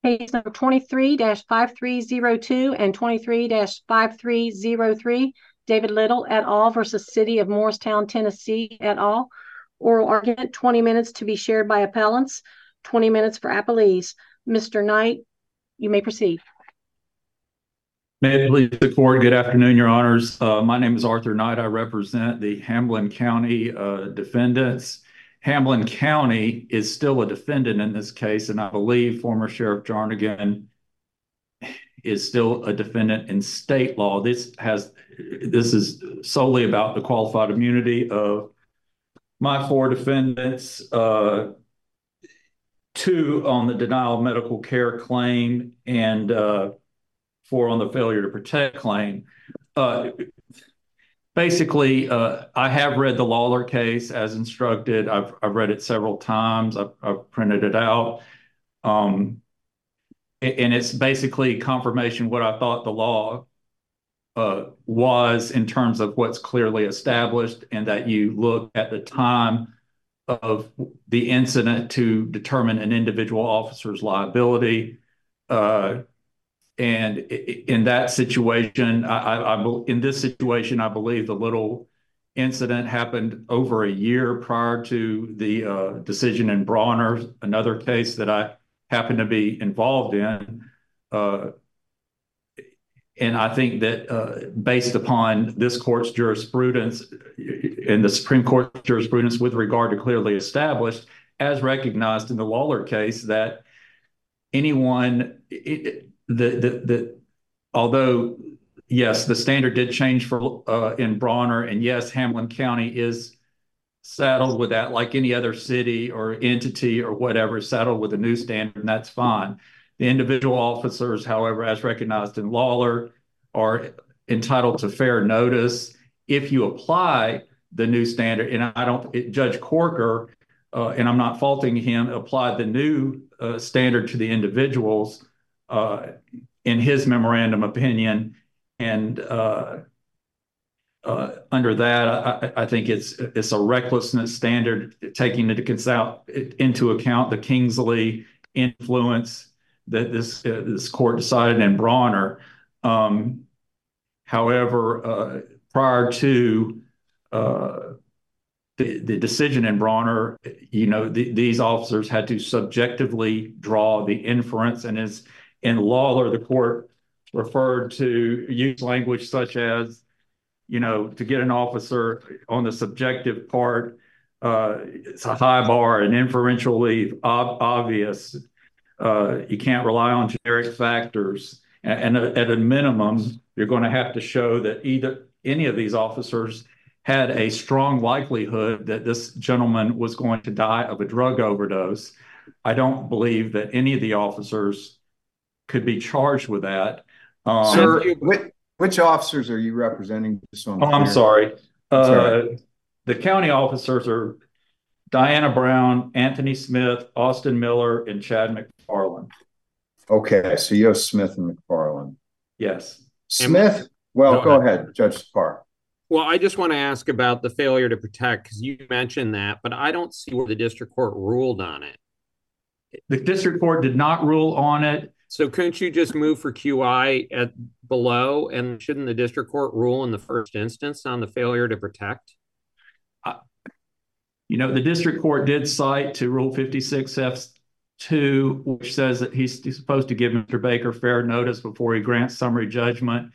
Case number 23-5302 and 23-5303, David Little et al. Versus City of Morristown, Tennessee et al. Oral argument, 20 minutes to be shared by appellants, 20 minutes for appellees. Mr. Knight, you may proceed. May it please the court. Good afternoon, your honors. My name is Arthur Knight. I represent the Hamblin County defendants. Hamblin County is still a defendant in this case, and I believe former Sheriff Jarnigan is still a defendant in state law. This is solely about the qualified immunity of my four defendants, two on the denial of medical care claim and four on the failure to protect claim. Basically, I have read the Lawler case as instructed. I've read it several times. I've printed it out. And it's basically confirmation what I thought the law was in terms of what's clearly established, and that you look at the time of the incident to determine an individual officer's liability. And in that situation, in this situation, I believe the Little incident happened over a year prior to the decision in Bronner, another case that I happen to be involved in. And I think that based upon this court's jurisprudence and the Supreme Court's jurisprudence with regard to clearly established, as recognized in the Lawler case, that anyone, although yes, the standard did change for in Bronner, and yes, Hamlin County is saddled with that, like any other city or entity or whatever, saddled with a new standard, and that's fine. The individual officers, however, as recognized in Lawler, are entitled to fair notice. If you apply the new standard, and Judge Corker, and I'm not faulting him, applied the new standard to the individuals in his memorandum opinion, and under that, I think it's a recklessness standard, taking into account the Kingsley influence that this court decided in Bronner. However, prior to the decision in Bronner, these officers had to subjectively draw the inference, and as in Lawler, the court referred to use language such as, to get an officer on the subjective part, it's a high bar and inferentially obvious. You can't rely on generic factors. And at a minimum, you're going to have to show that either any of these officers had a strong likelihood that this gentleman was going to die of a drug overdose. I don't believe that any of the officers could be charged with that. Sir, which officers are you representing? I'm sorry. The county officers are Diana Brown, Anthony Smith, Austin Miller, and Chad McFarland. Okay, so you have Smith and McFarland. Yes. Smith, go ahead, Judge Spar. Well, I just want to ask about the failure to protect, because you mentioned that, but I don't see where the district court ruled on it. The district court did not rule on it. So couldn't you just move for QI at below, and shouldn't the district court rule in the first instance on the failure to protect? The district court did cite to Rule 56F2, which says that he's supposed to give Mr. Baker fair notice before he grants summary judgment.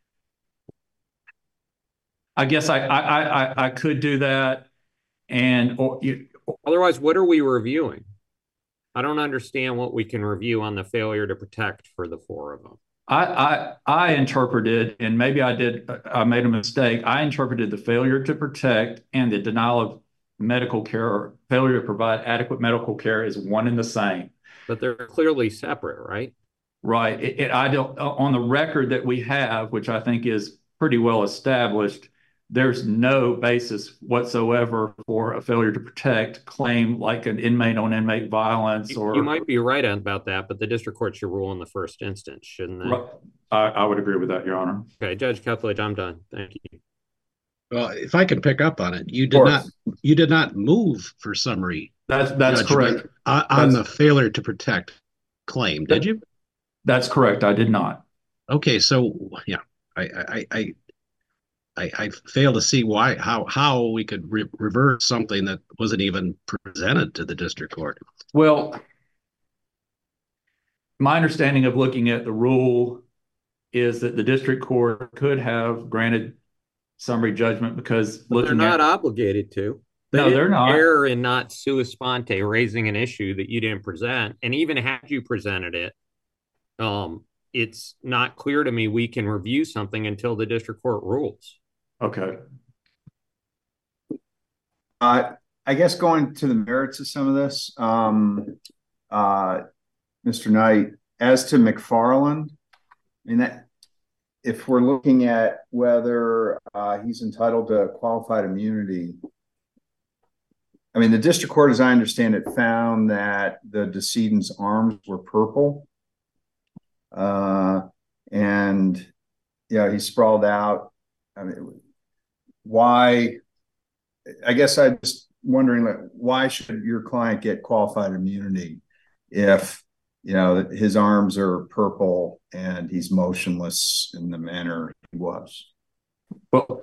I guess I could do that. Otherwise, what are we reviewing? I don't understand what we can review on the failure to protect for the four of them. I interpreted, and maybe I made a mistake. I interpreted the failure to protect and the denial of medical care, or failure to provide adequate medical care, is one and the same. But they're clearly separate, right? Right. I don't, on the record that we have, which I think is pretty well established, there's no basis whatsoever for a failure to protect claim, like an inmate on inmate violence. Or you might be right about that, but the district court should rule in the first instance, shouldn't they? I would agree with that, Your Honor. Okay, Judge Kethledge, I'm done. Thank you. Well, if I can pick up on it, you did not move for summary. That's correct. On the failure to protect claim, did you? That's correct. I did not. Okay, so yeah, I fail to see how we could reverse something that wasn't even presented to the district court. Well, my understanding of looking at the rule is that the district court could have granted summary judgment because they're not obligated to. No, they're not. Error in not sua sponte raising an issue that you didn't present, and even had you presented it, it's not clear to me we can review something until the district court rules. Okay. I guess going to the merits of some of this, Mr. Knight, as to McFarland, I mean, that if we're looking at whether he's entitled to qualified immunity, I mean, the district court, as I understand it, found that the decedent's arms were purple. And yeah, he sprawled out. I mean, why? I guess I'm just wondering, like, why should your client get qualified immunity if, you know, his arms are purple and he's motionless in the manner he was? Well,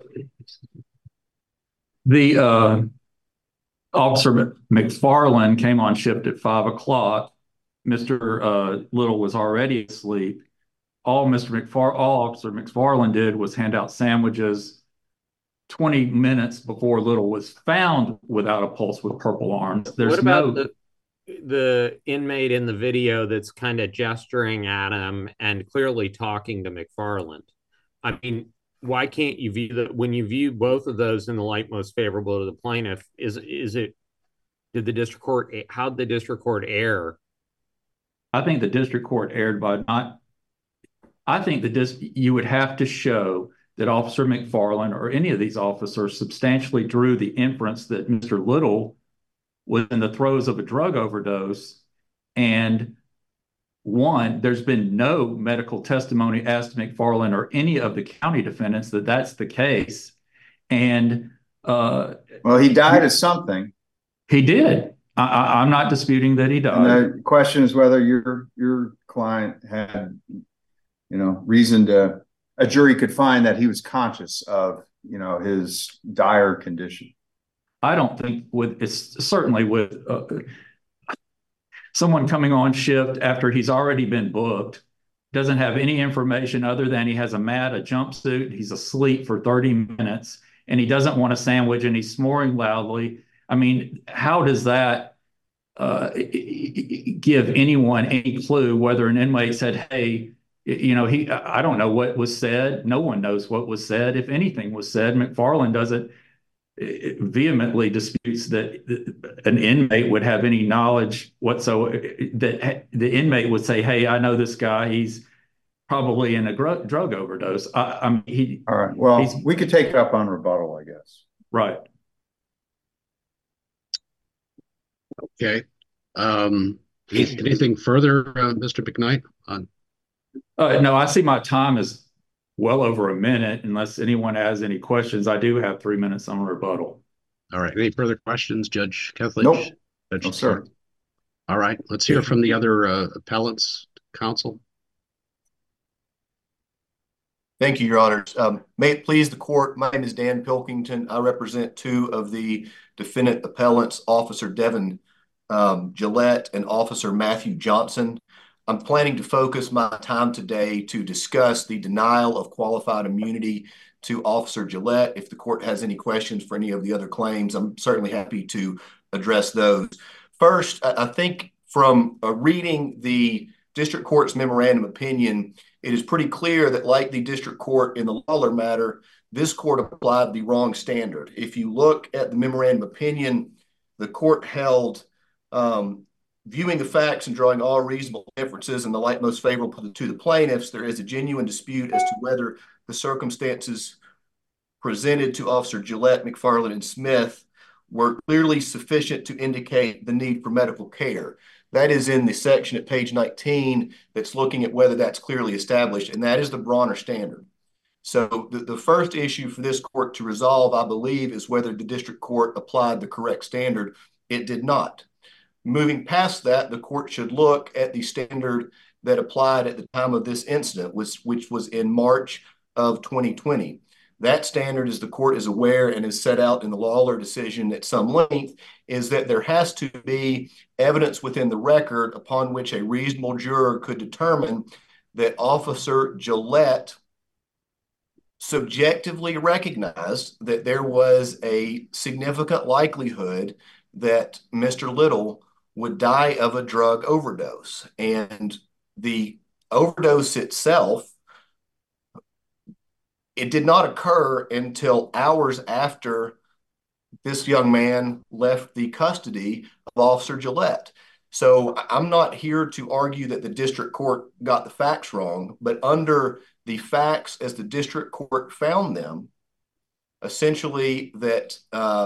the Officer McFarland came on shift at 5 o'clock. Mr. Little was already asleep. All Officer McFarland did was hand out sandwiches 20 minutes before Little was found without a pulse with purple arms. What about the inmate in the video that's kind of gesturing at him and clearly talking to McFarland? I mean, why can't you view when you view both of those in the light most favorable to the plaintiff? How'd the district court err? I think the district court erred by not. I think that you would have to show that Officer McFarland or any of these officers substantially drew the inference that Mr. Little was in the throes of a drug overdose. And one, there's been no medical testimony as to McFarland or any of the county defendants that that's the case. And well, he died of something. He did. I'm not disputing that he died. And the question is whether your client had, you know, reason to, a jury could find that he was conscious of, you know, his dire condition. I don't think it's certainly with someone coming on shift after he's already been booked, doesn't have any information other than he has a jumpsuit, he's asleep for 30 minutes, and he doesn't want a sandwich and he's snoring loudly. I mean, how does that give anyone any clue whether an inmate said, hey, you know, I don't know what was said. No one knows what was said. If anything was said, McFarland doesn't vehemently disputes that an inmate would have any knowledge whatsoever, that the inmate would say, hey, I know this guy. He's probably in a drug overdose. All right. Well, we could take it up on rebuttal, I guess. Right. Okay. Anything further, Mr. McKnight? No, I see my time is well over a minute. Unless anyone has any questions, I do have 3 minutes on rebuttal. All right. Any further questions, Judge Kethledge? Nope. No, sir. All right. Let's hear from the other appellants, counsel. Thank you, Your Honors. May it please the court, my name is Dan Pilkington. I represent two of the defendant appellants, Officer Devin Gillette and Officer Matthew Johnson. I'm planning to focus my time today to discuss the denial of qualified immunity to Officer Gillette. If the court has any questions for any of the other claims, I'm certainly happy to address those. First, I think from reading the district court's memorandum opinion, it is pretty clear that, like the district court in the Lawler matter, this court applied the wrong standard. If you look at the memorandum opinion, the court held, viewing the facts and drawing all reasonable inferences in the light most favorable to the plaintiffs, there is a genuine dispute as to whether the circumstances presented to Officer Gillette, McFarland, and Smith were clearly sufficient to indicate the need for medical care. That is in the section at page 19 that's looking at whether that's clearly established, and that is the Bronner standard. So the first issue for this court to resolve, I believe, is whether the district court applied the correct standard. It did not. moving past that, the court should look at the standard that applied at the time of this incident, which was in March of 2020. That standard, as the court is aware and is set out in the Lawler decision at some length, is that there has to be evidence within the record upon which a reasonable juror could determine that Officer Gillette subjectively recognized that there was a significant likelihood that Mr. Little would die of a drug overdose. And the overdose itself, it did not occur until hours after this young man left the custody of Officer Gillette. So I'm not here to argue that the district court got the facts wrong, but under the facts as the district court found them, essentially that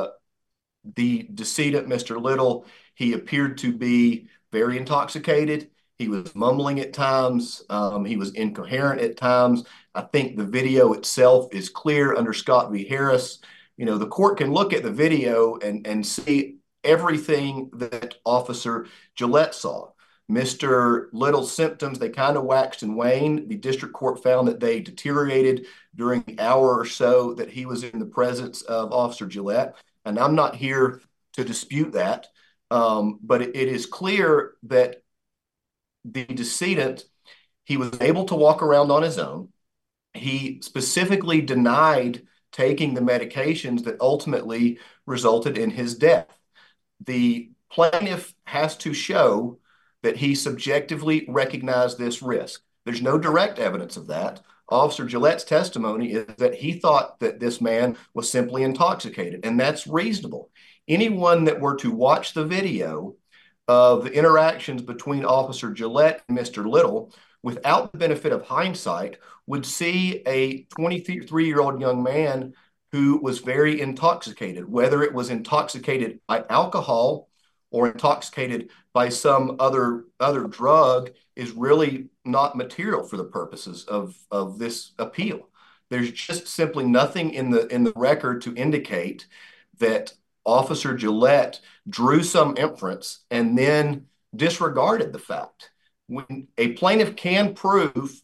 the decedent, Mr. Little, he appeared to be very intoxicated. He was mumbling at times. He was incoherent at times. I think the video itself is clear under Scott v. Harris. You know, the court can look at the video and see everything that Officer Gillette saw. Mr. Little's symptoms, they kind of waxed and waned. The district court found that they deteriorated during the hour or so that he was in the presence of Officer Gillette. And I'm not here to dispute that. But it is clear that the decedent, he was able to walk around on his own. He specifically denied taking the medications that ultimately resulted in his death. The plaintiff has to show that he subjectively recognized this risk. There's no direct evidence of that. Officer Gillette's testimony is that he thought that this man was simply intoxicated, and that's reasonable. Anyone that were to watch the video of the interactions between Officer Gillette and Mr. Little, without the benefit of hindsight, would see a 23-year-old young man who was very intoxicated, whether it was intoxicated by alcohol or intoxicated by some other drug is really not material for the purposes of this appeal. There's just simply nothing in the record to indicate that Officer Gillette drew some inference and then disregarded the fact. When a plaintiff can prove,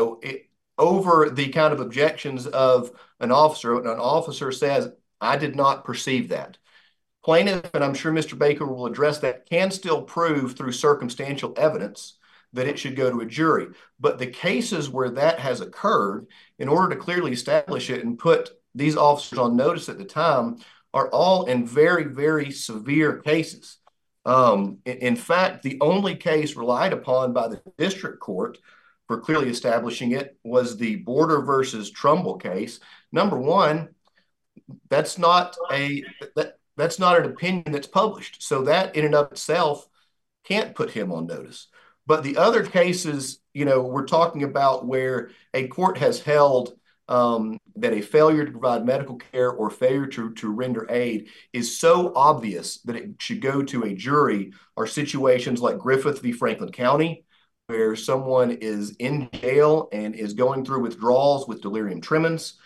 over the kind of objections of an officer says, I did not perceive that. Plaintiff, and I'm sure Mr. Baker will address that, can still prove through circumstantial evidence that it should go to a jury. But the cases where that has occurred, in order to clearly establish it and put these officers on notice at the time, are all in very, very severe cases. In fact, the only case relied upon by the district court for clearly establishing it was the Border versus Trumbull case. Number one, that's not an opinion that's published. So that in and of itself can't put him on notice. But the other cases, we're talking about where a court has held that a failure to provide medical care or failure to render aid is so obvious that it should go to a jury are situations like Griffith v. Franklin County, where someone is in jail and is going through withdrawals with delirium tremens.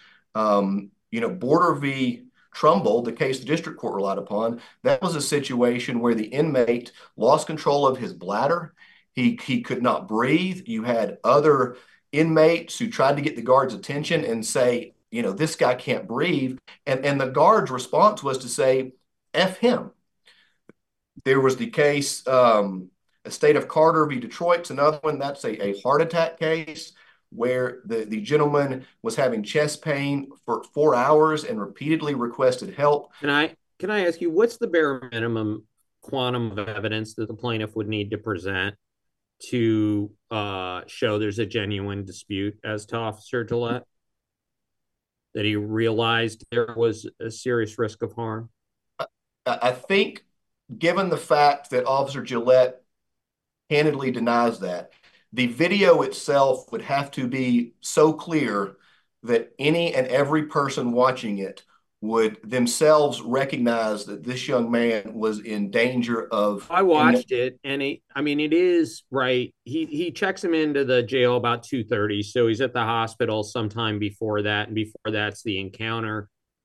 Border v. Trumbull, the case the district court relied upon, that was a situation where the inmate lost control of his bladder. He could not breathe. You had other inmates who tried to get the guard's attention and say, this guy can't breathe. And the guard's response was to say, F him. There was the case, Estate of Carter v. Detroit's another one. That's a heart attack case where the gentleman was having chest pain for 4 hours and repeatedly requested help. Can I ask you, what's the bare minimum quantum of evidence that the plaintiff would need to present to show there's a genuine dispute as to Officer Gillette? That he realized there was a serious risk of harm? I think, given the fact that Officer Gillette candidly denies that, the video itself would have to be so clear that any and every person watching it would themselves recognize that this young man was in danger of... I watched it, and it is right. He checks him into the jail about 2:30, so he's at the hospital sometime before that, and before that's the encounter.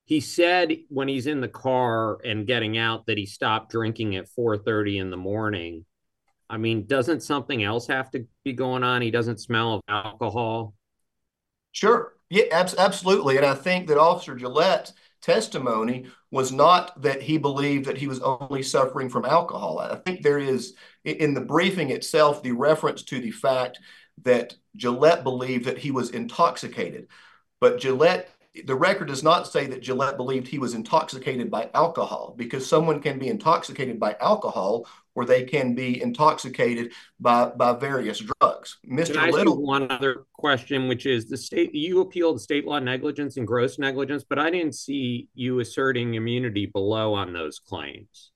he said when he's in the car and getting out that he stopped drinking at 4:30 in the morning. I mean, doesn't something else have to be going on? He doesn't smell of alcohol. Sure. Yeah, absolutely. And I think that Officer Gillette's testimony was not that he believed that he was only suffering from alcohol. I think there is, in the briefing itself, the reference to the fact that Gillette believed that he was intoxicated. But Gillette, the record does not say that Gillette believed he was intoxicated by alcohol, because someone can be intoxicated by alcohol or they can be intoxicated by various drugs. Can I ask you one other question, which is you appealed state law negligence and gross negligence, but I didn't see you asserting immunity below on those claims.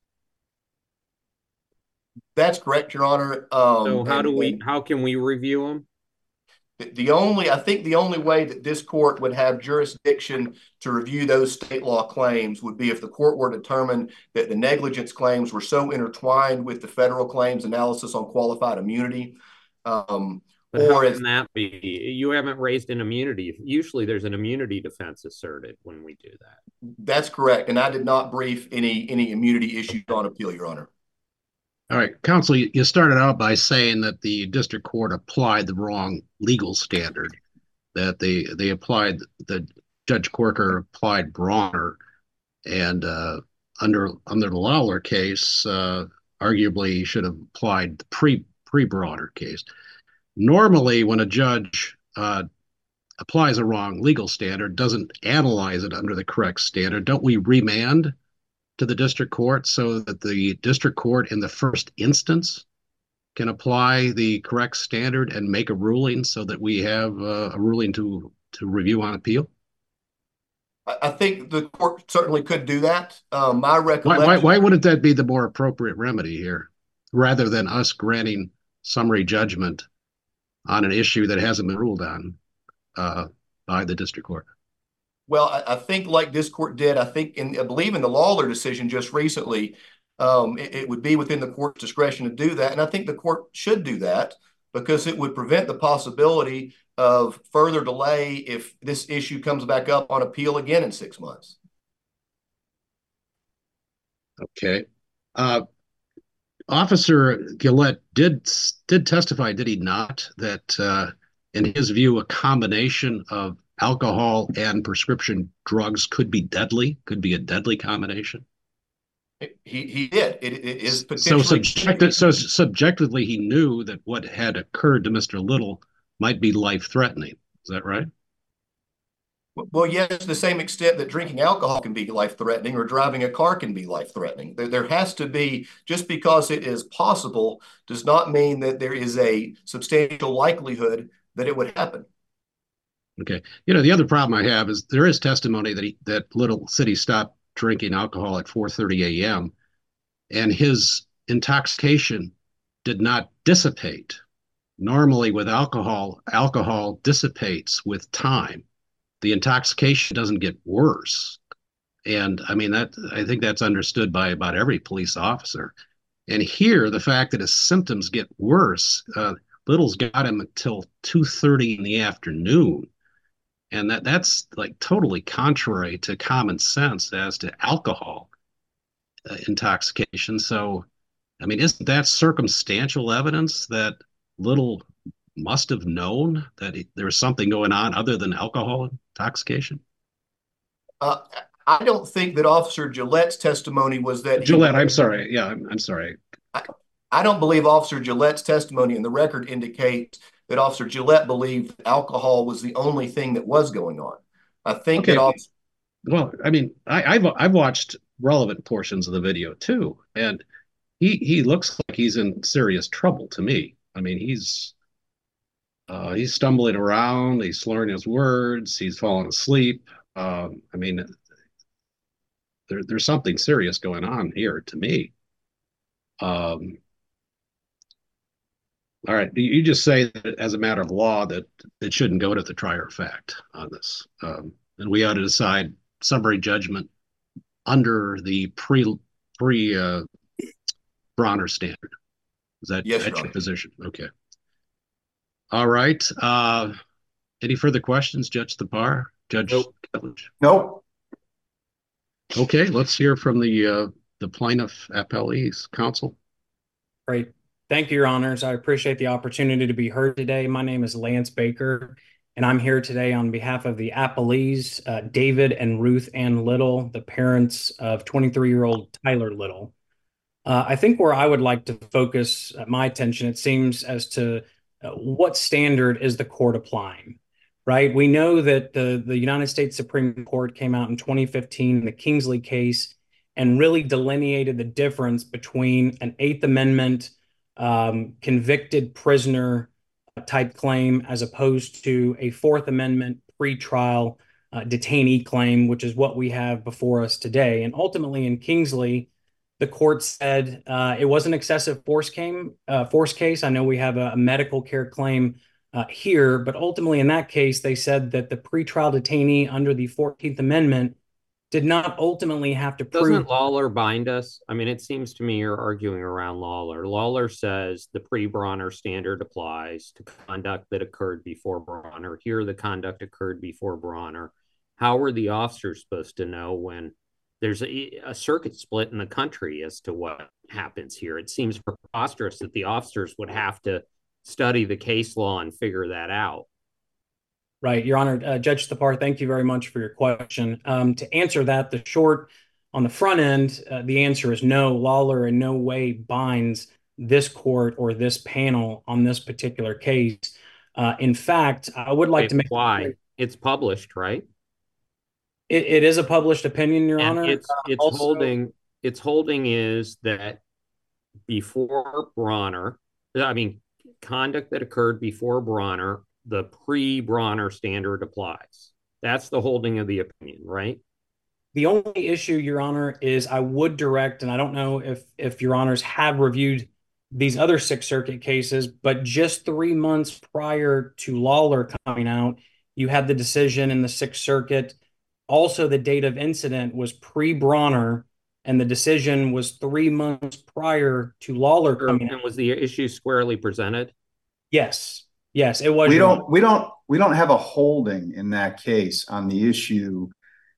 That's correct, Your Honor. So how can we review them? I think the only way that this court would have jurisdiction to review those state law claims would be if the court were determined that the negligence claims were so intertwined with the federal claims analysis on qualified immunity. But how can that be? You haven't raised an immunity. Usually there's an immunity defense asserted when we do that. That's correct. And I did not brief any immunity issues on appeal, Your Honor. All right, counsel, you started out by saying that the district court applied the wrong legal standard, that they applied, that Judge Corker applied Brawner, and under the Lawler case, arguably he should have applied the pre-Brawner case. Normally, when a judge applies a wrong legal standard, doesn't analyze it under the correct standard, don't we remand to the district court so that the district court in the first instance can apply the correct standard and make a ruling so that we have a ruling to review on appeal? I think the court certainly could do that. My recollection. Why wouldn't that be the more appropriate remedy here, rather than us granting summary judgment on an issue that hasn't been ruled on by the district court? Well, I think like this court did, I believe in the Lawler decision just recently, it would be within the court's discretion to do that. And I think the court should do that because it would prevent the possibility of further delay if this issue comes back up on appeal again in 6 months. Okay. Officer Gillette did testify, did he not, that in his view, a combination of alcohol and prescription drugs could be a deadly combination? He did. It is potentially. So subjectively, he knew that what had occurred to Mr. Little might be life-threatening. Is that right? Well, yes, to the same extent that drinking alcohol can be life-threatening or driving a car can be life-threatening. There has to be, just because it is possible does not mean that there is a substantial likelihood that it would happen. Okay. The other problem I have is there is testimony that Little City stopped drinking alcohol at 4:30 a.m. and his intoxication did not dissipate. Normally with alcohol dissipates with time. The intoxication doesn't get worse. And I mean, I think that's understood by about every police officer. And here, the fact that his symptoms get worse, Little's got him until 2:30 in the afternoon. And that's like totally contrary to common sense as to alcohol intoxication. So, I mean, isn't that circumstantial evidence that Little must have known that there was something going on other than alcohol intoxication? I don't think that Officer Gillette's testimony was that. Gillette, I'm sorry. Yeah, I'm sorry. I don't believe Officer Gillette's testimony in the record indicates that Officer Gillette believed that alcohol was the only thing that was going on. I think that. Well, I mean, I've watched relevant portions of the video too, and he looks like he's in serious trouble to me. I mean, he's stumbling around, he's slurring his words, he's falling asleep. I mean, there's something serious going on here to me. All right, you just say that as a matter of law that it shouldn't go to the trier of fact on this, and we ought to decide summary judgment under the pre-Brawner standard. Is that yes, your position? Okay. All right. Any further questions, Judge Thapar? Judge? Nope. Okay, let's hear from the plaintiff appellees. Counsel. Great. Thank you, Your Honors. I appreciate the opportunity to be heard today. My name is Lance Baker, and I'm here today on behalf of the appellees, David and Ruth Ann Little, the parents of 23-year-old Tyler Little. I think where I would like to focus my attention, it seems, as to what standard is the court applying, right? We know that the United States Supreme Court came out in 2015 in the Kingsley case and really delineated the difference between an Eighth Amendment convicted prisoner type claim as opposed to a Fourth Amendment pretrial detainee claim, which is what we have before us today. And ultimately in Kingsley, the court said it was an excessive force case. I know we have a medical care claim here, but ultimately in that case, they said that the pretrial detainee under the 14th Amendment did not ultimately have to prove. Doesn't Lawler bind us? I mean, it seems to me you're arguing around Lawler. Lawler says the pre-Bronner standard applies to conduct that occurred before Bronner. Here, the conduct occurred before Bronner. How are the officers supposed to know when there's a circuit split in the country as to what happens here? It seems preposterous that the officers would have to study the case law and figure that out. Right, Your Honor. Judge Thapar, thank you very much for your question. To answer that, the short on the front end, the answer is no. Lawler in no way binds this court or this panel on this particular case. In fact, I would like to make why it's published, right? It is a published opinion, Your Honor. It's holding is that before Bronner, I mean, conduct that occurred before Bronner, the pre-Bronner standard applies. That's the holding of the opinion, right? The only issue, Your Honor, is I would direct, and I don't know if Your Honors have reviewed these other Sixth Circuit cases, but just 3 months prior to Lawler coming out, you had the decision in the Sixth Circuit. Also, the date of incident was pre-Bronner, and the decision was 3 months prior to Lawler coming out. And was the issue squarely presented? Yes. Yes, it was. We don't have a holding in that case on the issue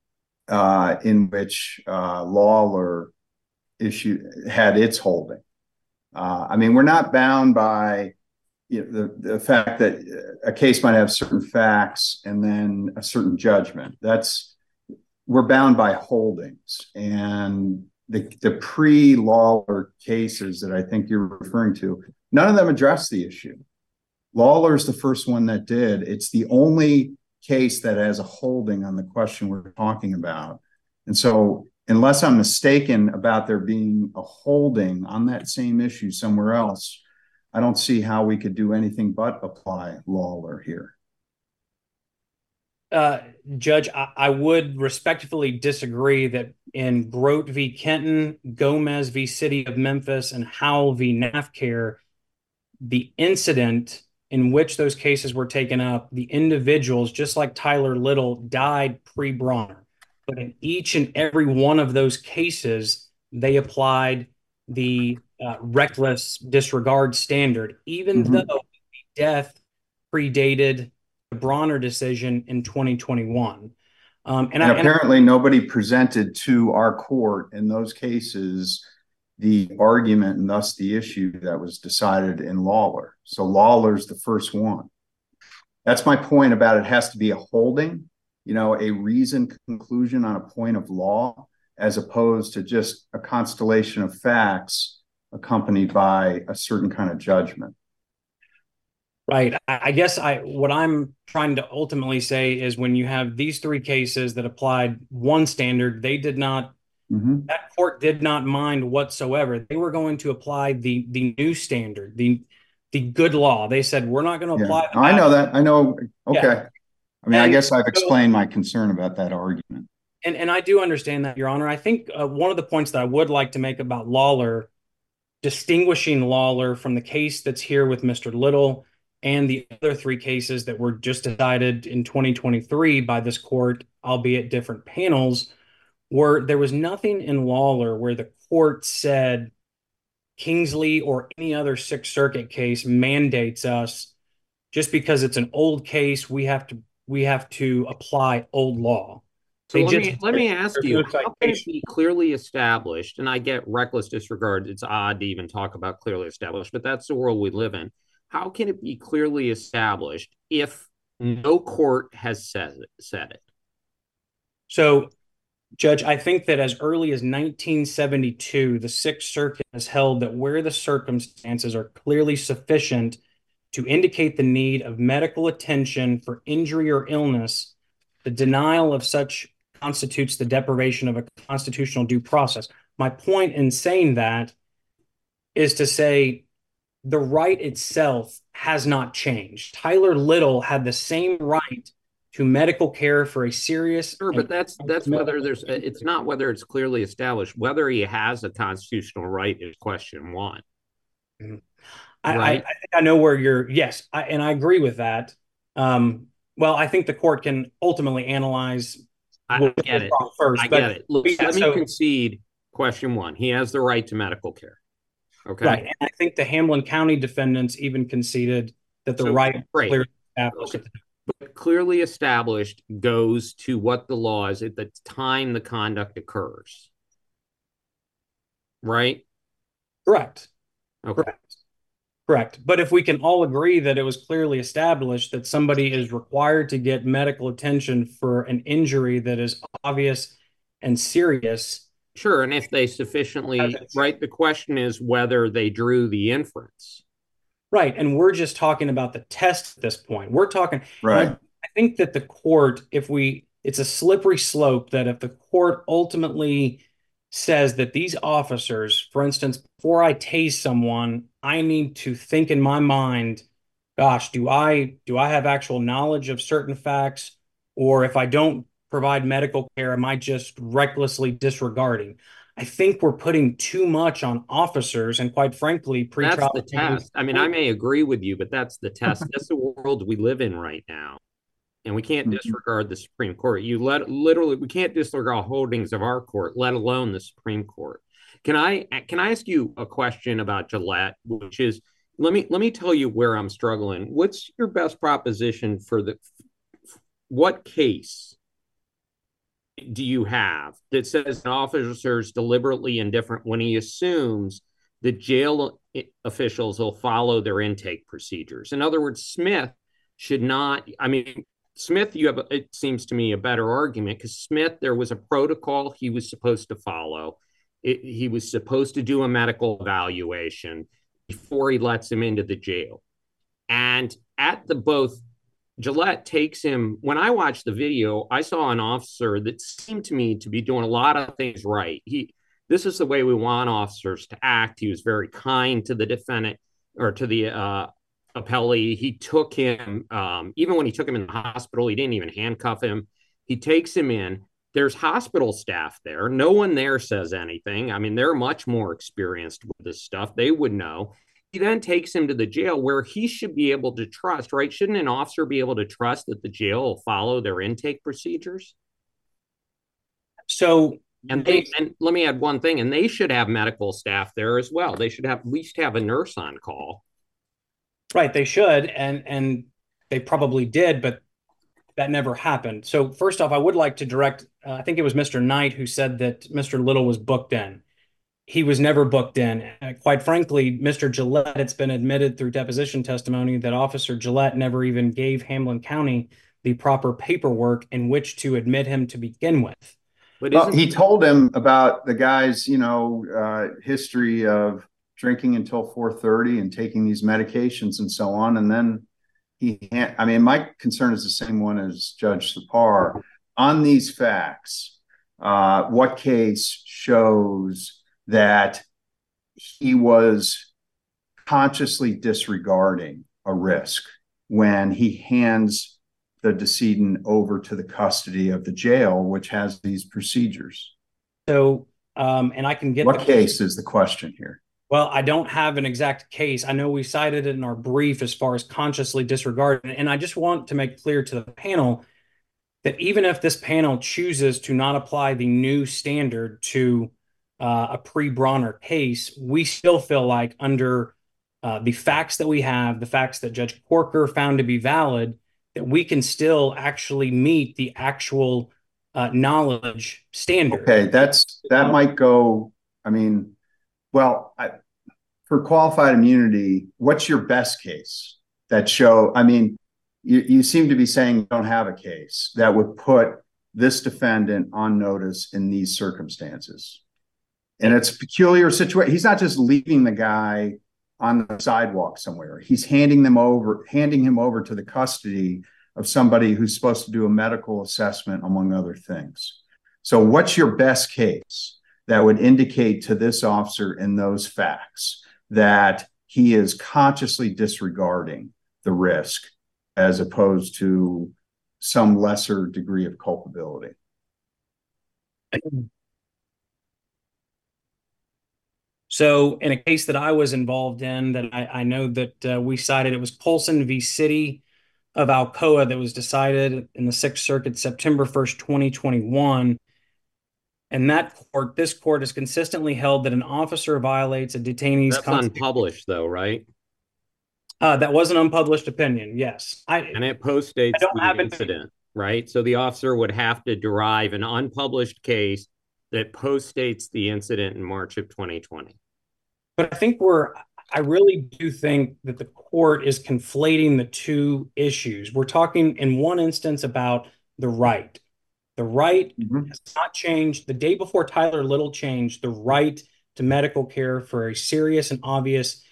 in which Lawler had its holding. I mean, we're not bound by the fact that a case might have certain facts and then a certain judgment. We're bound by holdings, and the pre-Lawler cases that I think you're referring to, none of them address the issue. Lawler's the first one that did. It's the only case that has a holding on the question we're talking about. And so unless I'm mistaken about there being a holding on that same issue somewhere else, I don't see how we could do anything but apply Lawler here. Judge, I would respectfully disagree that in Grote v. Kenton, Gomez v. City of Memphis, and Howell v. NAFCARE, the incident in which those cases were taken up, the individuals, just like Tyler Little, died pre-Bronner. But in each and every one of those cases, they applied the reckless disregard standard, even though the death predated the Bronner decision in 2021. And apparently nobody presented to our court in those cases the argument and thus the issue that was decided in Lawler. So Lawler's the first one. That's my point about it has to be a holding, a reasoned conclusion on a point of law, as opposed to just a constellation of facts accompanied by a certain kind of judgment. Right. I guess what I'm trying to ultimately say is when you have these three cases that applied one standard, they did not, that court did not mind whatsoever. They were going to apply the new standard, the good law. They said, we're not going to apply. I know that. I know. Okay. Yeah. I mean, I guess I've explained my concern about that argument. And I do understand that, Your Honor. I think one of the points that I would like to make about Lawler, distinguishing Lawler from the case that's here with Mr. Little and the other three cases that were just decided in 2023 by this court, albeit different panels, where there was nothing in Lawler where the court said Kingsley or any other Sixth Circuit case mandates us, just because it's an old case, we have to apply old law. So They let me ask there's you, no how can it citation. be clearly established? And I get reckless disregard. It's odd to even talk about clearly established, but that's the world we live in. How can it be clearly established if no court has said it? So, Judge, I think that as early as 1972, the Sixth Circuit has held that where the circumstances are clearly sufficient to indicate the need of medical attention for injury or illness, the denial of such constitutes the deprivation of a constitutional due process. My point in saying that is to say the right itself has not changed. Tyler Little had the same right to medical care for a serious. Sure, but that's whether there's. It's not whether it's clearly established. Whether he has a constitutional right is question one. I think I know where you're. Yes, and I agree with that. Well, I think the court can ultimately analyze. I get it. First, I get it. Look, let me concede question one. He has the right to medical care. Okay. Right. And I think the Hamlin County defendants even conceded that the right is clearly established. Okay. But clearly established goes to what the law is at the time the conduct occurs. Right? Correct. Okay. Correct. But if we can all agree that it was clearly established that somebody is required to get medical attention for an injury that is obvious and serious. Sure. And if they sufficiently, right, the question is whether they drew the inference. Right. And we're just talking about the test at this point. We're talking, right. I think that the court, it's a slippery slope that if the court ultimately says that these officers, for instance, before I tase someone, I need to think in my mind, gosh, do I have actual knowledge of certain facts? Or if I don't provide medical care, am I just recklessly disregarding? I think we're putting too much on officers, and quite frankly, pretrial. That's the test. I mean, I may agree with you, but that's the test. That's the world we live in right now. And we can't disregard the Supreme Court. We can't disregard holdings of our court, let alone the Supreme Court. Can I ask you a question about Gillette, which is, let me tell you where I'm struggling. What's your best proposition for what case do you have that says an officer is deliberately indifferent when he assumes the jail officials will follow their intake procedures? In other words, Smith should not, Smith, it seems to me, a better argument, because Smith, there was a protocol he was supposed to follow. He was supposed to do a medical evaluation before he lets him into the jail. And both Gillette takes him, when I watched the video, I saw an officer that seemed to me to be doing a lot of things right. This is the way we want officers to act. He was very kind to the defendant or to the appellee. He took him, even when he took him in the hospital, he didn't even handcuff him. He takes him in. There's hospital staff there. No one there says anything. I mean, they're much more experienced with this stuff. They would know. He then takes him to the jail where he should be able to trust, right? Shouldn't an officer be able to trust that the jail will follow their intake procedures? So, and let me add one thing, and they should have medical staff there as well. They should at least have a nurse on call. Right, they should, and they probably did, but that never happened. So first off, I would like to direct, I think it was Mr. Knight who said that Mr. Little was booked in. He was never booked in. Quite frankly, Mr. Gillette, it's been admitted through deposition testimony that Officer Gillette never even gave Hamlin County the proper paperwork in which to admit him to begin with. Well, he told him about the guy's, history of drinking until 4:30 and taking these medications and so on. And then my concern is the same one as Judge Sipar. On these facts, what case shows that he was consciously disregarding a risk when he hands the decedent over to the custody of the jail, which has these procedures? So, and I can get what case is the question here? Well, I don't have an exact case. I know we cited it in our brief as far as consciously disregarding. And I just want to make clear to the panel that even if this panel chooses to not apply the new standard to a pre-Bronner case, we still feel like under the facts that we have, the facts that Judge Corker found to be valid, that we can still actually meet the actual knowledge standard. Okay, that might go. I mean, well, for qualified immunity, what's your best case that show? I mean, you seem to be saying you don't have a case that would put this defendant on notice in these circumstances. And it's a peculiar situation. He's not just leaving the guy on the sidewalk somewhere. He's handing him over to the custody of somebody who's supposed to do a medical assessment, among other things. So what's your best case that would indicate to this officer in those facts that he is consciously disregarding the risk as opposed to some lesser degree of culpability? So in a case that I was involved in that I know that we cited, it was Colson v. City of Alcoa that was decided in the Sixth Circuit September 1st, 2021. And this court has consistently held that an officer violates a detainee's That's unpublished though, right? That was an unpublished opinion, yes. And it postdates the incident, right? So the officer would have to derive an unpublished case that postdates the incident in March of 2020. But I really do think that the court is conflating the two issues. We're talking in one instance about the right. The right has not changed. The day before Tyler Little changed, the right to medical care for a serious and obvious.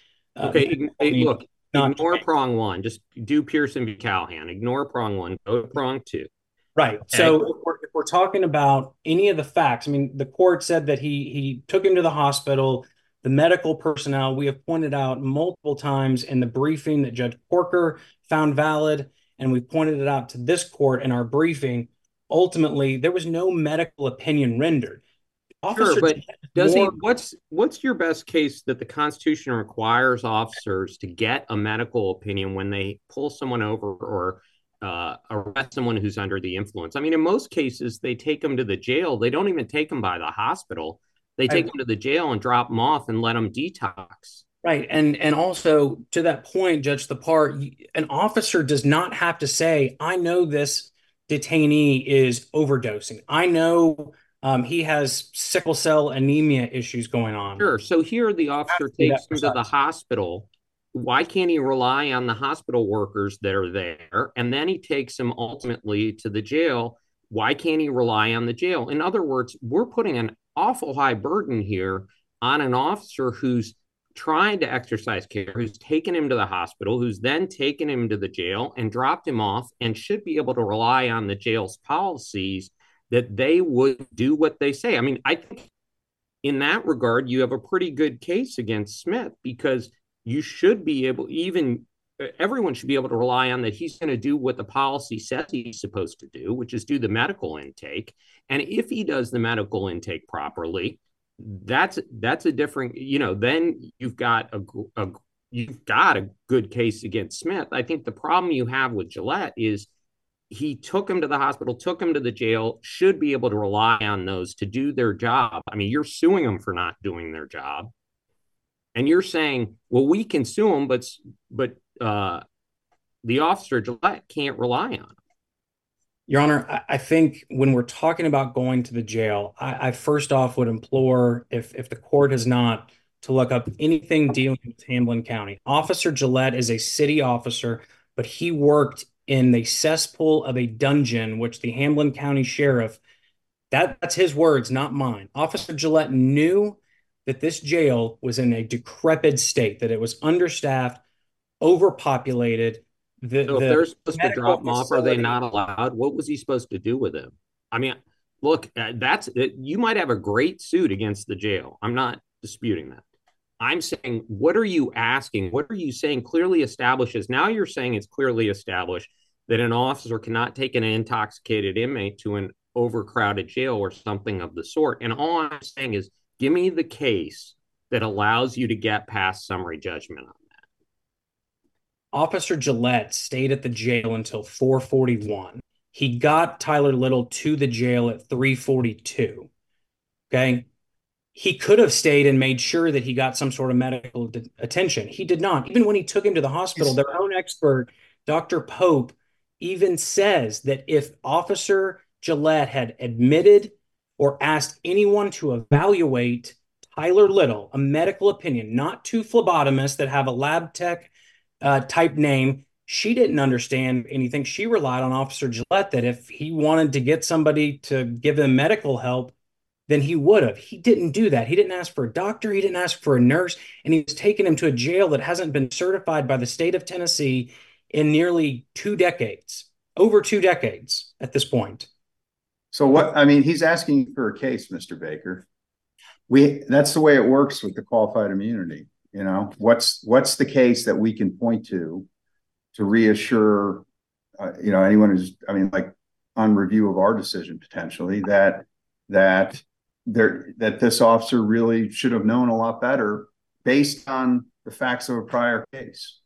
Look, ignore prong one. Just do Pearson v. Callahan. Ignore prong one. Go to prong two. Right. Okay. So if we're talking about any of the facts, I mean, the court said that he took him to the hospital. The medical personnel, we have pointed out multiple times in the briefing that Judge Corker found valid, and we pointed it out to this court in our briefing. Ultimately, there was no medical opinion rendered. Sure, but does he? What's your best case that the Constitution requires officers to get a medical opinion when they pull someone over or arrest someone who's under the influence? I mean, in most cases, they take them to the jail. They don't even take them by the hospital. They take them to the jail and drop them off and let them detox. Right. And also to that point, Judge Thapar, an officer does not have to say, I know this detainee is overdosing. I know he has sickle cell anemia issues going on. Sure. So here the officer takes him to the hospital. Why can't he rely on the hospital workers that are there? And then he takes him ultimately to the jail. Why can't he rely on the jail? In other words, we're putting an awful high burden here on an officer who's trying to exercise care, who's taken him to the hospital, who's then taken him to the jail and dropped him off, and should be able to rely on the jail's policies that they would do what they say. I mean, I think in that regard, you have a pretty good case against Smith, because you should be able, everyone should be able to rely on that he's going to do what the policy says he's supposed to do, which is do the medical intake. And if he does the medical intake properly, that's a different, then you've got a good case against Smith. I think the problem you have with Gillette is he took him to the hospital, took him to the jail, should be able to rely on those to do their job. I mean, you're suing them for not doing their job. And you're saying, well, we can sue them, but the officer Gillette can't rely on him. Your Honor, I think when we're talking about going to the jail, I first off would implore, if the court has not, to look up anything dealing with Hamlin County. Officer Gillette is a city officer, but he worked in the cesspool of a dungeon, which the Hamlin County Sheriff, that's his words, not mine. Officer Gillette knew that this jail was in a decrepit state, that it was understaffed, overpopulated. So if they're supposed to drop him off, are they not allowed? What was he supposed to do with him? I mean, look, you might have a great suit against the jail. I'm not disputing that. I'm saying, what are you asking? What are you saying clearly establishes? Now you're saying it's clearly established that an officer cannot take an intoxicated inmate to an overcrowded jail or something of the sort. And all I'm saying is, give me the case that allows you to get past summary judgment on that. Officer Gillette stayed at the jail until 4:41. He got Tyler Little to the jail at 3:42. Okay. He could have stayed and made sure that he got some sort of medical attention. He did not. Even when he took him to the hospital, their own expert, Dr. Pope, even says that if Officer Gillette had admitted or asked anyone to evaluate Tyler Little, a medical opinion, not two phlebotomists that have a lab tech type name, she didn't understand anything. She relied on Officer Gillette that if he wanted to get somebody to give him medical help, then he would have. He didn't do that. He didn't ask for a doctor. He didn't ask for a nurse. And he was taking him to a jail that hasn't been certified by the state of Tennessee in nearly 2 decades, over 2 decades at this point. So what, I mean, he's asking for a case, Mr. Baker. That's the way it works with the qualified immunity. You know, what's the case that we can point to reassure, you know, anyone who's, I mean, like on review of our decision potentially that this officer really should have known a lot better based on the facts of a prior case.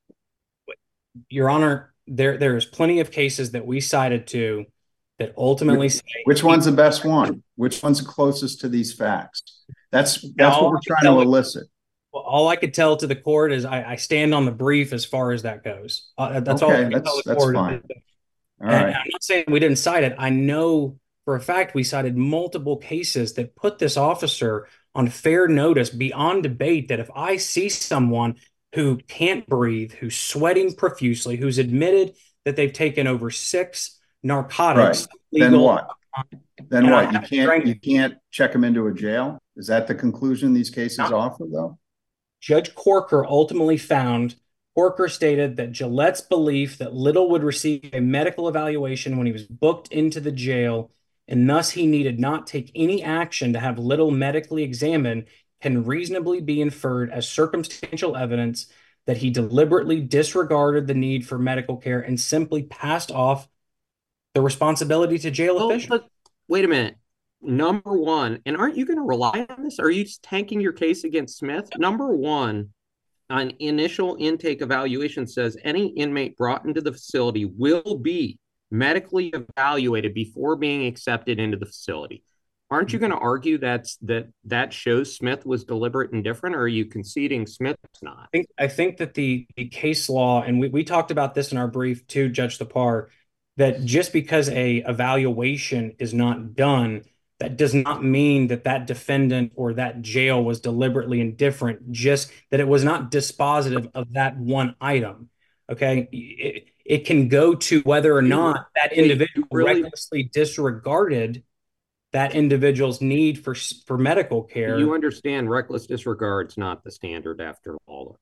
Your Honor, there's plenty of cases that we cited to that ultimately say, which one's the best one? Which one's the closest to these facts? That's what we're trying to elicit. Well, all I could tell to the court is I stand on the brief as far as that goes. That's okay, all I can tell the court. Fine. All and right. I'm not saying we didn't cite it. I know for a fact we cited multiple cases that put this officer on fair notice beyond debate that if I see someone who can't breathe, who's sweating profusely, who's admitted that they've taken over 6 narcotics. Right. Then what? Then what? You can't check them into a jail? Is that the conclusion these cases offer, though? Judge Corker ultimately found, Corker stated that Gillette's belief that Little would receive a medical evaluation when he was booked into the jail, and thus he needed not take any action to have Little medically examined, can reasonably be inferred as circumstantial evidence that he deliberately disregarded the need for medical care and simply passed off the responsibility to jail officials. But wait a minute. Number one, and aren't you going to rely on this? Are you just tanking your case against Smith? Number one, an initial intake evaluation says any inmate brought into the facility will be medically evaluated before being accepted into the facility. Aren't you going to argue that shows Smith was deliberate and indifferent, or are you conceding Smith's not? I think that the case law, and we talked about this in our brief too, Judge Thapar, that just because a evaluation is not done, that does not mean that that defendant or that jail was deliberately indifferent, just that it was not dispositive of that one item. Okay. It can go to whether or not that individual recklessly disregarded that individual's need for medical care. You understand reckless disregard's not the standard after Lawler.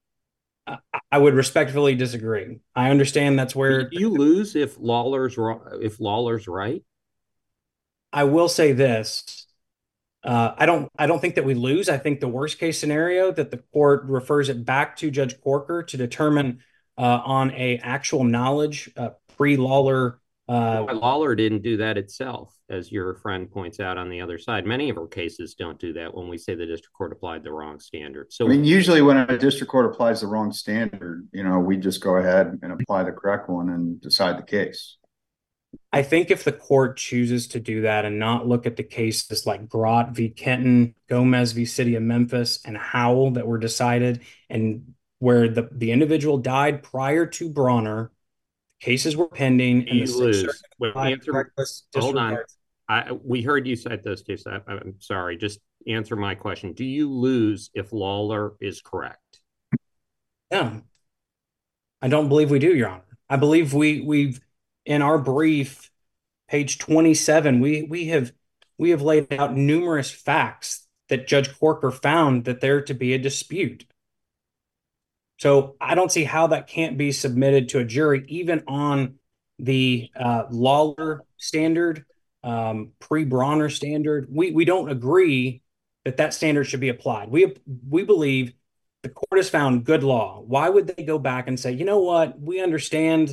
I would respectfully disagree. I understand that's where you lose if Lawler's right. I will say this. I don't think that we lose. I think the worst case scenario that the court refers it back to Judge Corker to determine on a actual knowledge pre-Lawler. Lawler didn't do that itself, as your friend points out on the other side. Many of our cases don't do that when we say the district court applied the wrong standard. So, I mean, usually when a district court applies the wrong standard, you know, we just go ahead and apply the correct one and decide the case. I think if the court chooses to do that and not look at the cases like Grott v. Kenton, Gomez v. City of Memphis, and Howell that were decided, and where the individual died prior to Bronner, cases were pending, and you lose. Hold on. We heard you cite those cases. I'm sorry. Just answer my question. Do you lose if Lawler is correct? No. I don't believe we do, Your Honor. I believe we've in our brief, page 27, we have laid out numerous facts that Judge Corker found that there to be a dispute. So I don't see how that can't be submitted to a jury, even on the Lawler standard, pre-Bronner standard. We don't agree that standard should be applied. We believe the court has found good law. Why would they go back and say, you know what, we understand,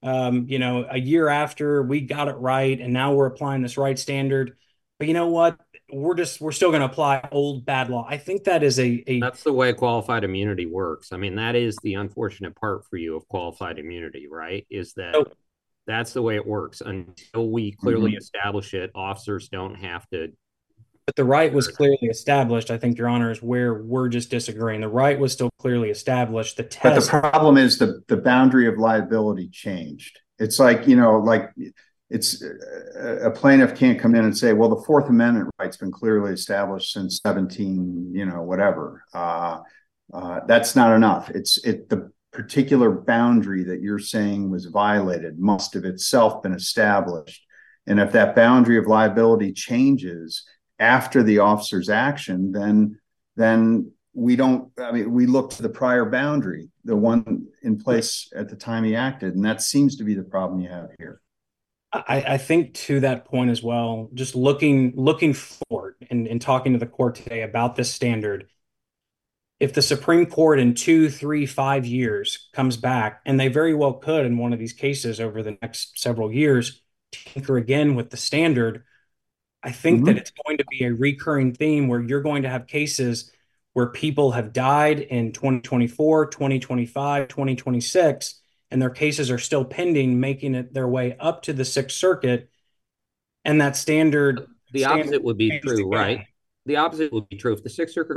a year after we got it right, and now we're applying this right standard, but you know what? We're still going to apply old bad law. I think that is that's the way qualified immunity works. I mean, that is the unfortunate part for you of qualified immunity, right? Is that that's the way it works until we clearly establish it. Officers don't have to. But the right was clearly established. I think, Your Honor, is where we're just disagreeing. The right was still clearly established. The test. But the problem is the boundary of liability changed. It's like, you know, like it's a plaintiff can't come in and say, well, the Fourth Amendment right's been clearly established since 17, whatever. That's not enough. The particular boundary that you're saying was violated must have itself been established. And if that boundary of liability changes after the officer's action, then we look to the prior boundary, the one in place at the time he acted. And that seems to be the problem you have here. I think to that point as well, just looking forward and talking to the court today about this standard, if the Supreme Court in 2, 3, 5 years comes back, and they very well could in one of these cases over the next several years, tinker again with the standard, I think that it's going to be a recurring theme where you're going to have cases where people have died in 2024, 2025, 2026, and their cases are still pending, making it their way up to the Sixth Circuit. And that standard... The opposite would be true, right? The opposite would be true. If the Sixth Circuit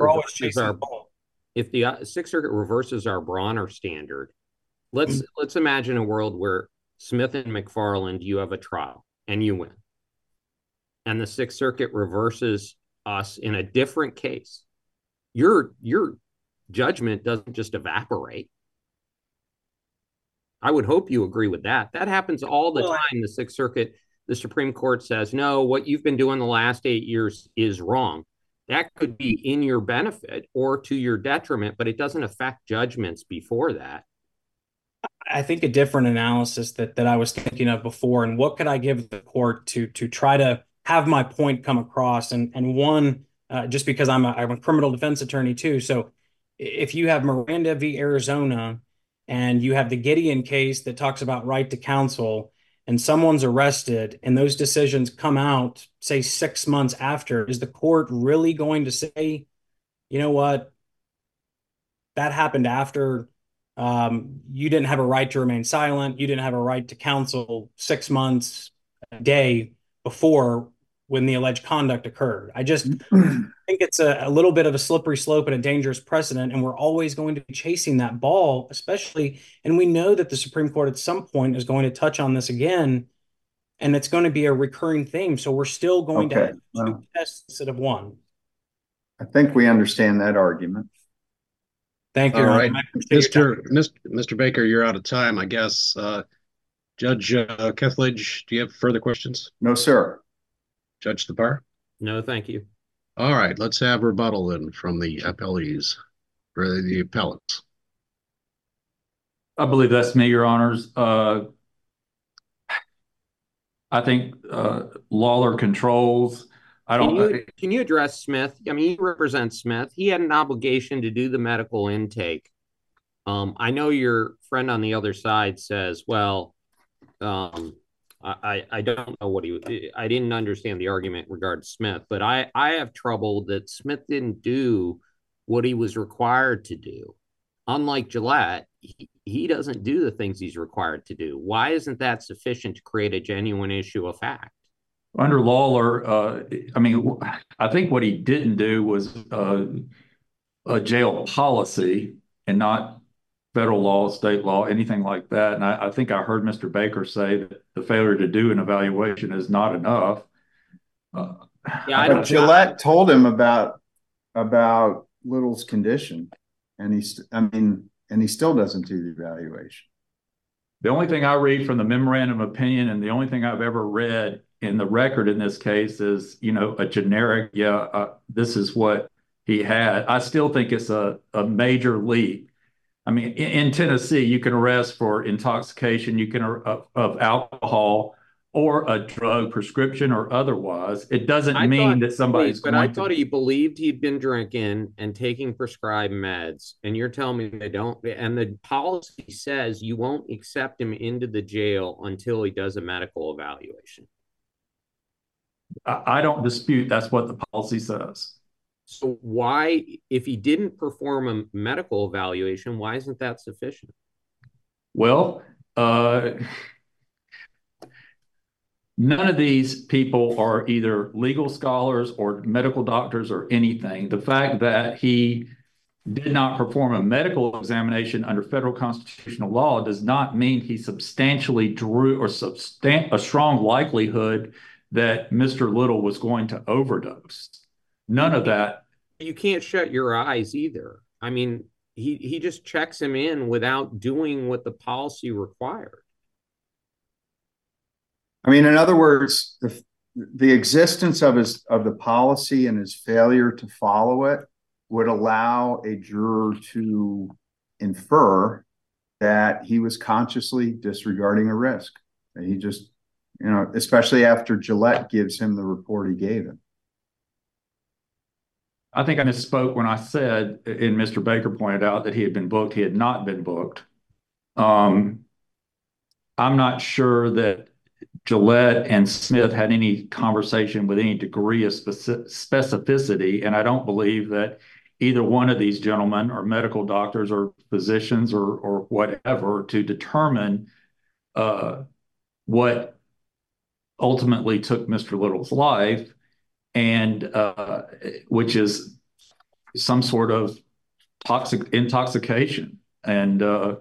reverses our Bronner standard, let's imagine a world where Smith and McFarland, you have a trial and you win. And the Sixth Circuit reverses us in a different case. Your judgment doesn't just evaporate. I would hope you agree with that. That happens all the time. The Sixth Circuit, the Supreme Court says, no, what you've been doing the last 8 years is wrong. That could be in your benefit or to your detriment, but it doesn't affect judgments before that. I think a different analysis that I was thinking of before, and what could I give the court to try to have my point come across? And one, just because I'm a criminal defense attorney too. So if you have Miranda v. Arizona and you have the Gideon case that talks about right to counsel, and someone's arrested and those decisions come out, say 6 months after, is the court really going to say, you know what, that happened after, you didn't have a right to remain silent, you didn't have a right to counsel 6 months, a day before when the alleged conduct occurred? I just think it's a little bit of a slippery slope and a dangerous precedent, and we're always going to be chasing that ball, especially, and we know that the Supreme Court at some point is going to touch on this again, and it's going to be a recurring theme. So we're still going to have two tests instead of one. I think we understand that argument. Thank you. All right, Mr. Baker, you're out of time, I guess. Judge Kethledge, do you have further questions? No, sir. Judge Thapar? No, thank you. All right, let's have rebuttal then from the appellees, or the appellants. I believe that's me, Your Honors. I think Lawler controls. Can you address Smith? I mean, you represent Smith. He had an obligation to do the medical intake. I know your friend on the other side says, well, I don't know I didn't understand the argument regarding Smith, but I have trouble that Smith didn't do what he was required to do. Unlike Gillette, he doesn't do the things he's required to do. Why isn't that sufficient to create a genuine issue of fact? Under Lawler, I think what he didn't do was a jail policy and not federal law, state law, anything like that. And I think I heard Mr. Baker say that the failure to do an evaluation is not enough. Gillette told him about Little's condition, and he still doesn't do the evaluation. The only thing I read from the memorandum of opinion, and the only thing I've ever read in the record in this case, is a generic, this is what he had. I still think it's a major leap. I mean, in Tennessee, you can arrest for intoxication, you can of alcohol or a drug prescription or otherwise. It doesn't mean that somebody's going to... But I thought he believed he'd been drinking and taking prescribed meds, and you're telling me they don't. And the policy says you won't accept him into the jail until he does a medical evaluation. I don't dispute that's what the policy says. So why, if he didn't perform a medical evaluation, why isn't that sufficient? Well, none of these people are either legal scholars or medical doctors or anything. The fact that he did not perform a medical examination under federal constitutional law does not mean he substantially drew or a strong likelihood that Mr. Little was going to overdose. None of that. You can't shut your eyes either. I mean, he just checks him in without doing what the policy required. I mean, in other words, the existence of the policy and his failure to follow it would allow a juror to infer that he was consciously disregarding a risk. He just, especially after Gillette gives him the report he gave him. I think I misspoke when I said, and Mr. Baker pointed out that he had been booked. He had not been booked. I'm not sure that Gillette and Smith had any conversation with any degree of specificity, and I don't believe that either one of these gentlemen are medical doctors or physicians or whatever to determine what ultimately took Mr. Little's life, and which is some sort of intoxication. And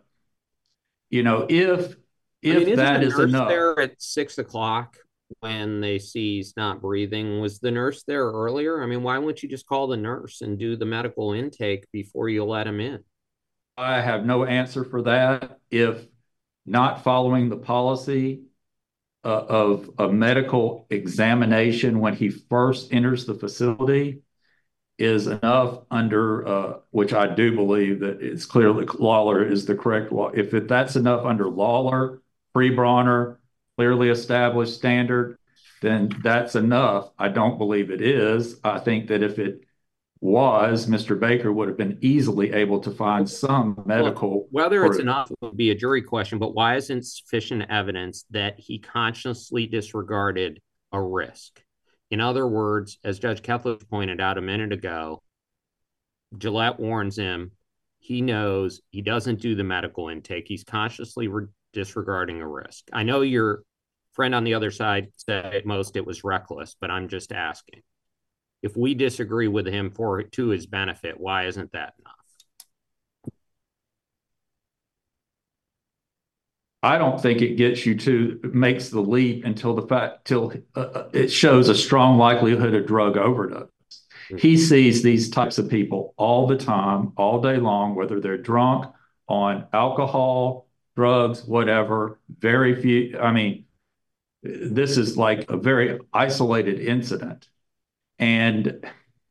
if that is enough. There at 6 o'clock when they see he's not breathing, was the nurse there earlier? I mean, why wouldn't you just call the nurse and do the medical intake before you let him in? I have no answer for that. If not following the policy of a medical examination when he first enters the facility is enough under, which I do believe that it's clearly Lawler is the correct law. If that's enough under Lawler, pre-Bronner, clearly established standard, then that's enough. I don't believe it is. I think that if it was, Mr. Baker would have been easily able to find some medical. Whether it's enough would be a jury question, but why isn't sufficient evidence that he consciously disregarded a risk? In other words, as Judge Kethledge pointed out a minute ago, Gillette warns him. He knows he doesn't do the medical intake. He's consciously disregarding a risk. I know your friend on the other side said at most it was reckless, but I'm just asking. If we disagree with him to his benefit, why isn't that enough? I don't think it gets you makes the leap until it shows a strong likelihood of drug overdose. Mm-hmm. He sees these types of people all the time, all day long, whether they're drunk on alcohol, drugs, whatever. Very few. I mean, this is like a very isolated incident. And,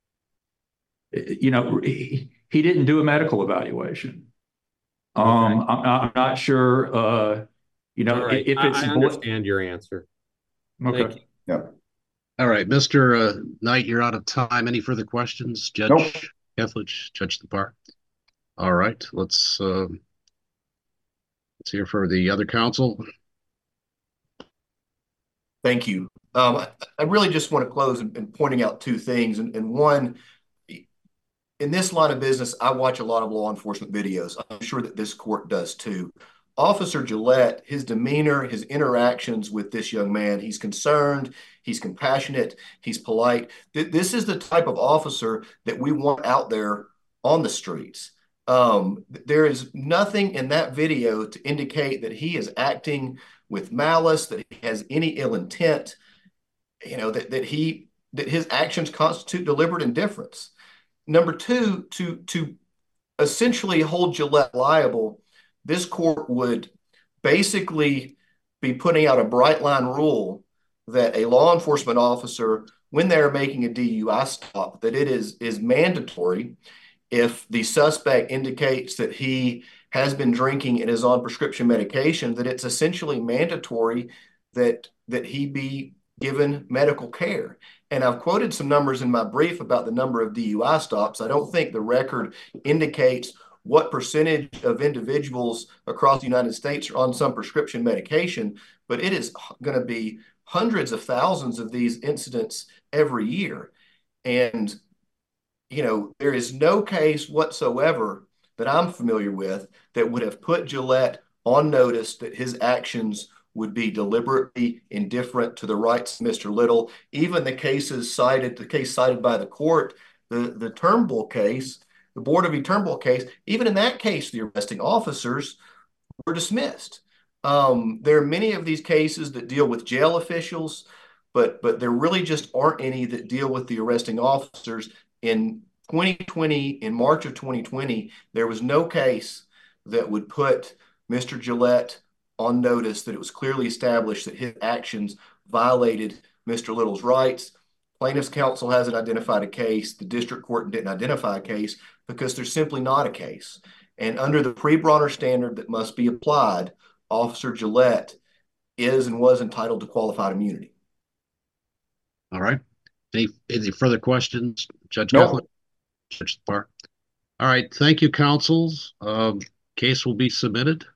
he didn't do a medical evaluation. Okay. I'm not sure, right. If it's. I understand your answer. Okay. Thank you. Yeah. All right, Mr. Knight, you're out of time. Any further questions? Judge Kethledge, Judge Lepar. All right, let's hear for the other counsel. Thank you. I really just want to close in pointing out two things. And one, in this line of business, I watch a lot of law enforcement videos. I'm sure that this court does too. Officer Gillette, his demeanor, his interactions with this young man, he's concerned, he's compassionate, he's polite. This is the type of officer that we want out there on the streets. There is nothing in that video to indicate that he is acting with malice, that he has any ill intent, that his actions constitute deliberate indifference. Number two, to essentially hold Gillette liable, this court would basically be putting out a bright line rule that a law enforcement officer, when they're making a DUI stop, that it is mandatory if the suspect indicates that he has been drinking and is on prescription medication, that it's essentially mandatory that he be given medical care. And I've quoted some numbers in my brief about the number of DUI stops. I don't think the record indicates what percentage of individuals across the United States are on some prescription medication, but it is going to be hundreds of thousands of these incidents every year. And, there is no case whatsoever that I'm familiar with that would have put Gillette on notice that his actions would be deliberately indifferent to the rights of Mr. Little. Even the case cited by the court, the Turnbull case, the Board of Turnbull case, even in that case, the arresting officers were dismissed. There are many of these cases that deal with jail officials, but there really just aren't any that deal with the arresting officers. In 2020, in March of 2020, there was no case that would put Mr. Gillette on notice that it was clearly established that his actions violated Mr. Little's rights. Plaintiff's counsel hasn't identified a case. The district court didn't identify a case because there's simply not a case. And under the pre-Bronner standard that must be applied, Officer Gillette is and was entitled to qualified immunity. All right. Any further questions, Judge No. Catholic? Judge Park. All right. Thank you, counsels. Case will be submitted.